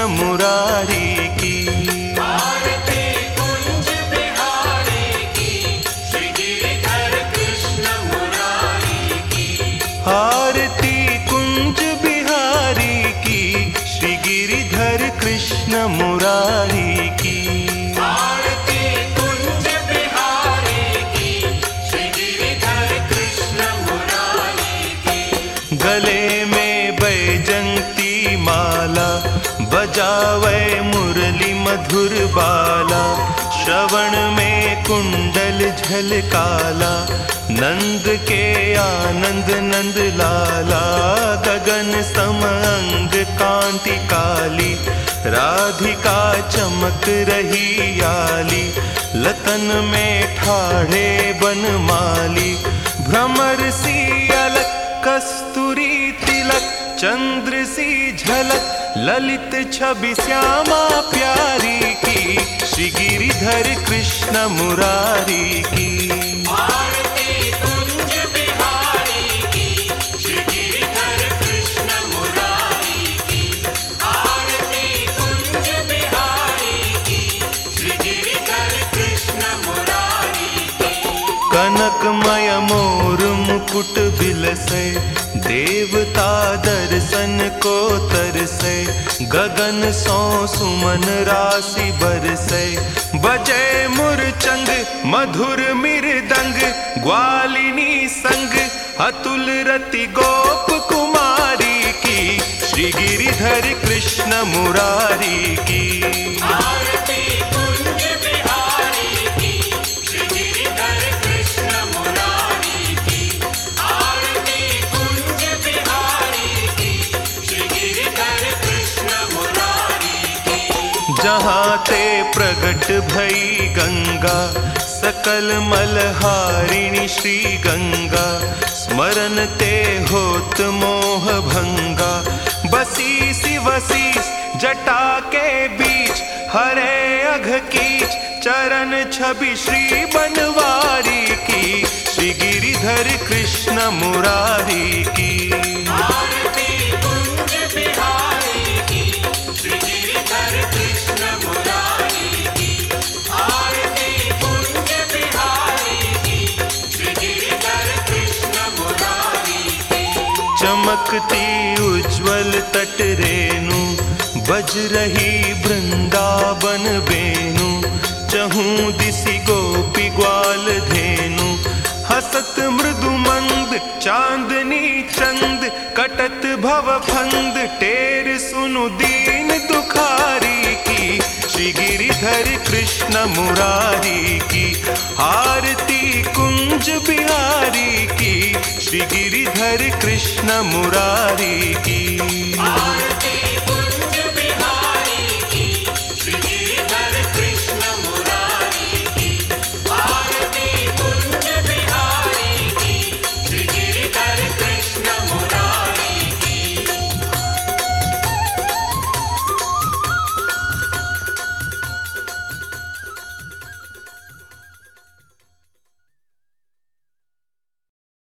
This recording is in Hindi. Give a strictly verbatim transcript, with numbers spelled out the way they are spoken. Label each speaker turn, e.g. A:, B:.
A: कृष्ण मुरारी की।
B: आरती कुंज बिहारी की, श्री गिरिधर कृष्ण मुरारी की।
A: आरती कुंज बिहारी की, श्री गिरिधर कृष्ण मुरारी की।
B: आरती कुंज बिहारी की, श्री गिरिधर कृष्ण मुरारी की।
A: गले में बैजंती माला, बजावे मुरली मधुर बाला। श्रवण में कुंडल झलकाला, नंद के आनंद नंद लाला। गगन सम अंग कांति काली, राधिका चमक रही आली। लतन में ठाढ़े बनमाली, भ्रमर सी अलक कस्तूरी तिलक। चंद्र सी झलक, ललित छवि श्यामा प्यारी की। श्री गिरिधर कृष्ण मुरारी की।
B: आरती कुंज बिहारी की, श्री गिरिधर कृष्ण मुरारी की। आरती कुंज बिहारी की, श्री गिरिधर कृष्ण मुरारी की।
A: कनकमय मोर मुकुट बिलसे, देवता दर्शन को तरसे। गगन सो सुमन राशि बरसे, बजे मुरचंग मधुर मृदंग। ग्वालिनी संग अतुल रति गोप कुमारी की। श्री गिरिधर कृष्ण मुरारी की।
B: आरती कुंज बिहारी की, श्री गिरिधर कृष्ण मुरारी की। आरती कुंज बिहारी की, श्री गिरिधर कृष्ण मुरारी की।
A: जहाँ ते प्रगट भई गंगा, सकल मलहारिणी श्री गंगा। स्मरण ते होत मोह भंगा, बसी सी वसीस जटा के बीच। हरे अघ कीच, चरण छवि श्री बनवारी की। श्री गिरिधर कृष्ण मुरारी की।
B: आरती कुंज बिहारी की, श्री गिरिधर कृष्ण मुरारी की। आरती कुंज बिहारी की, श्री गिरिधर कृष्ण मुरारी की।
A: चमकती उज्ज्वल तट रेणु, बज रही वृंदावन बेनु। चहूँ दिसि गोपी ग्वाल धेनु, हसत मृदु मंद चांदनी चंद। कटत भव फंद, टेर सुनु दीन दुखारी की। श्री गिरिधर कृष्ण मुरारी की। आरती कुंज बिहारी की, श्री गिरिधर कृष्ण मुरारी की।